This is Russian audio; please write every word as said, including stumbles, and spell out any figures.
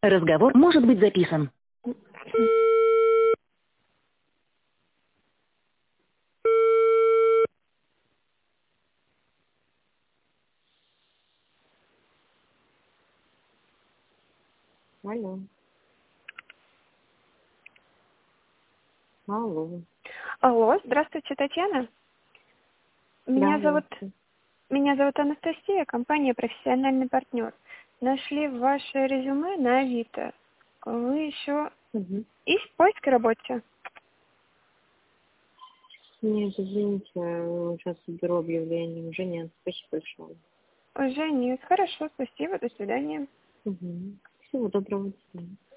Разговор может быть записан. Алло. Алло. Алло, здравствуйте, Татьяна. Да, Меня зовут, здравствуйте. меня зовут Анастасия, компания «Профессиональный партнер». Нашли ваше резюме на Авито. Вы еще Угу. есть в поиске работе? Нет, извините, сейчас уберу объявление. Уже нет. Спасибо большое. Уже нет. Хорошо, спасибо, до свидания. Угу. Всего доброго. До свидания.